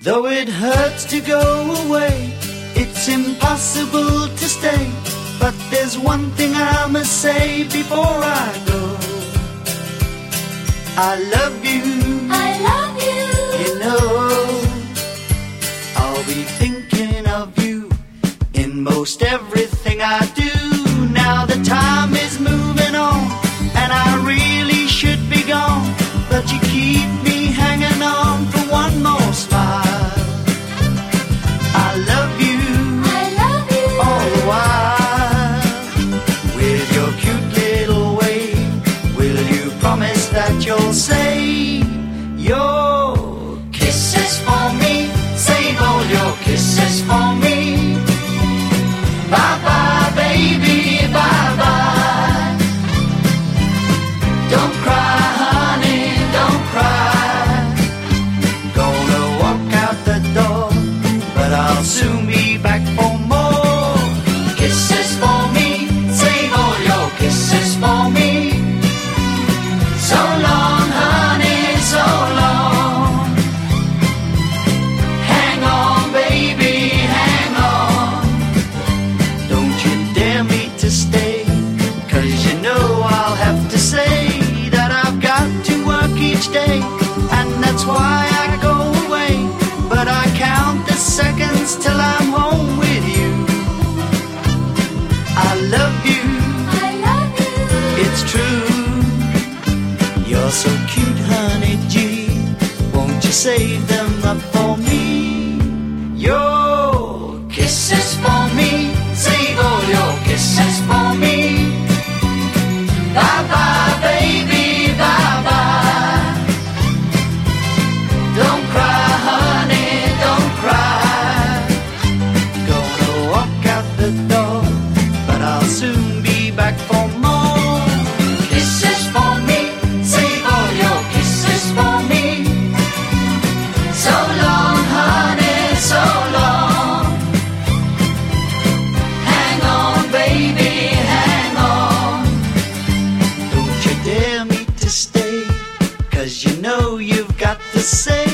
Though it hurts to go away, it's impossible to stay. But there's one thing I must say before I go. I love you. I love you. You know, I'll be thinking of you in most everything I do. Now the time is moving on, and I really should be gone, but you keep me hanging on for one more smile. I love you. I love you. All the while, with your cute little way, will you promise that you'll save your kisses for me? Save all your kisses for me. Bye-bye, baby, bye-bye. Don't cry, honey, don't cry. Gonna walk out the door, but I'll soon be back for more kisses for me. Save all your kisses for me. So long, honey, so long. Hang on, baby, hang on. Don't you dare me to stay, 'cause you know I'll have to say that I've got to work each day, and that's why I go away. But I count the seconds till I'm home with you. I love you, I love you. it's true. You're so cute, honey G. Won't you save them up for me? Your kisses for me. Save all your kisses for me. Bye-bye, baby, bye-bye. Don't cry, honey, don't cry. Gonna walk out the door, but I'll soon be back for more kisses for me. Save all your kisses for me. So long, honey, so long. Hang on, baby, hang on. Don't you dare me to stay, 'cause you know you've got to say